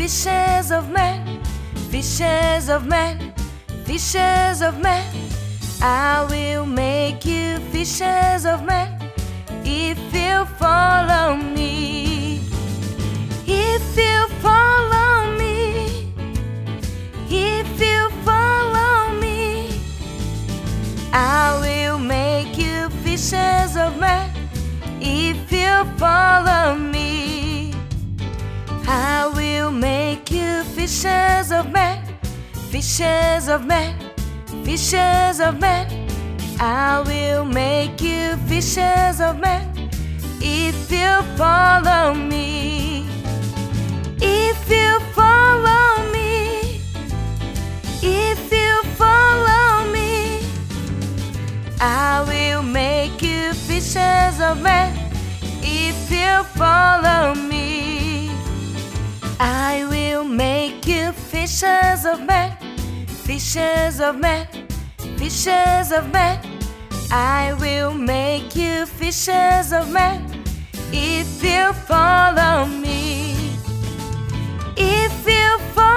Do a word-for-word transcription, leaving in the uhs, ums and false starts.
fishers of men, fishers of men, fishers of men. I will make you fishers of men if you follow me. If you follow me, if you follow me, I will make you fishers of men. If you follow me, I will make you fishers of men, fishers of men, fishers of men. I will make you fishers of men if you follow me. If you follow me, if you follow me, I will make you fishers of men. If you follow me, I will make you fishers of men, fishers of men, fishers of men. I will make you fishers of men if you follow me. If you follow